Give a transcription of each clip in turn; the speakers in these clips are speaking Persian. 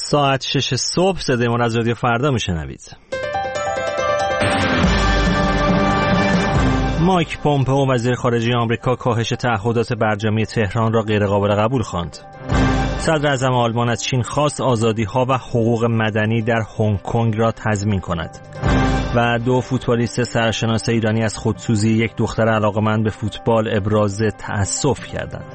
ساعت 6 صبح صدای ما از رادیو فردا میشنوید. مایک پومپئو وزیر خارجه آمریکا کاهش تعهدات برجامی تهران را غیرقابل قبول خواند. صدر اعظم آلمان از چین خواست آزادی‌ها و حقوق مدنی در هنگ کنگ را تضمین کند. و 2 فوتبالیست سرشناس ایرانی از خودسوزی یک دختر علاقه‌مند به فوتبال ابراز تأسف کردند.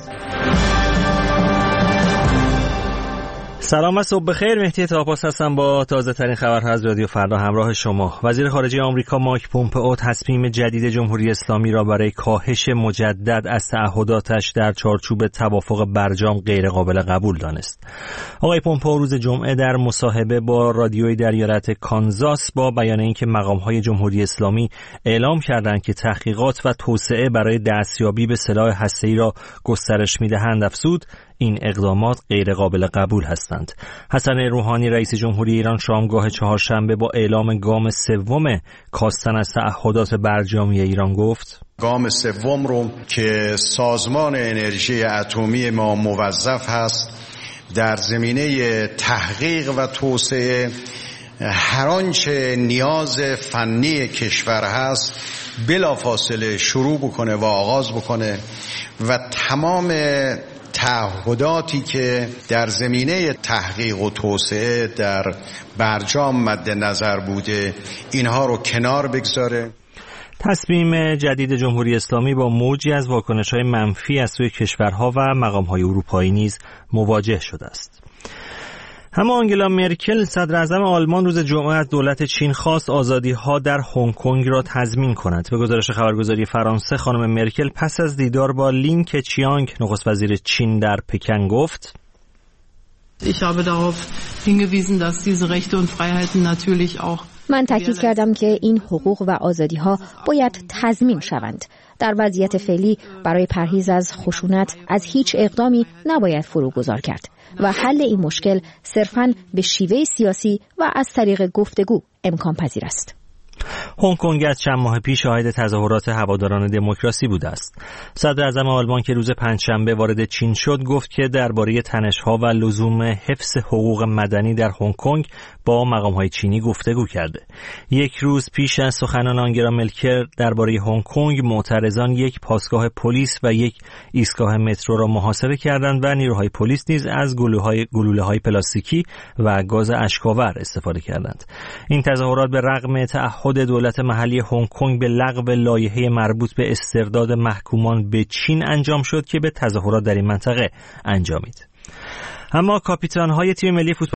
سلام و صبح بخیر. مهدی طاپاس هستم با تازه ترین خبرها از رادیو فردا همراه شما. وزیر خارجه آمریکا مایک پومپئو تصمیم جدید جمهوری اسلامی را برای کاهش مجدد از تعهداتش در چارچوب توافق برجام غیر قابل قبول دانست. آقای پومپئو روز جمعه در مصاحبه با رادیوی در ایالت کانزاس با بیان اینکه مقام‌های جمهوری اسلامی اعلام کردند که تحقیقات و توسعه برای دستیابی به سلاح هسته‌ای را گسترش می‌دهند افزود این اقدامات غیر قابل قبول هستند. حسن روحانی رئیس جمهوری ایران شامگاه چهارشنبه با اعلام گام سوم کاستن از تعهدات برجامی ایران گفت: گام سوم رو که سازمان انرژی اتمی ما موظف هست در زمینه تحقیق و توسعه هر آنچه نیاز فنی کشور هست بلافاصله شروع بکنه و آغاز بکنه و تمام تعهداتی که در زمینه تحقیق و توسعه در برجام مد نظر بوده اینها رو کنار بگذاره. تصمیم جدید جمهوری اسلامی با موجی از واکنش‌های منفی از سوی کشورها و مقام‌های اروپایی نیز مواجه شده است. اما آنگلا مرکل صدر اعظم آلمان روز جمعه از دولت چین خواست آزادی‌ها در هنگ کنگ را تضمین کند. به گزارش خبرگزاری فرانسه خانم مرکل پس از دیدار با لین کچیانگ نخست وزیر چین در پکن گفت: من تاکید کردم که این حقوق و آزادی‌ها باید تضمین شوند. در وضعیت فعلی برای پرهیز از خشونت از هیچ اقدامی نباید فروگذار کرد و حل این مشکل صرفاً به شیوه سیاسی و از طریق گفتگو امکان پذیر است. هنگ کنگ از چند ماه پیش شاهد تظاهرات هواداران دموکراسی بوده است. صدر اعظم آلمان که روز پنجشنبه وارد چین شد گفت که درباره تنش‌ها و لزوم حفظ حقوق مدنی در هنگ کنگ با مقام‌های چینی گفتگو کرده. یک روز پیش از سخنان آنگلا مرکل درباره هنگ کنگ معترضان یک پاسگاه پلیس و یک ایستگاه مترو را محاصره کردند و نیروهای پلیس نیز از گلوله‌های پلاستیکی و گاز اشک‌آور استفاده کردند. این تظاهرات به رغم تعهد دولت محلی هنگ کنگ به لغو لایحه مربوط به استرداد محکومان به چین انجام شد که به تظاهرات در این منطقه انجامید. اما کاپیتان‌های تیم ملی فوتبال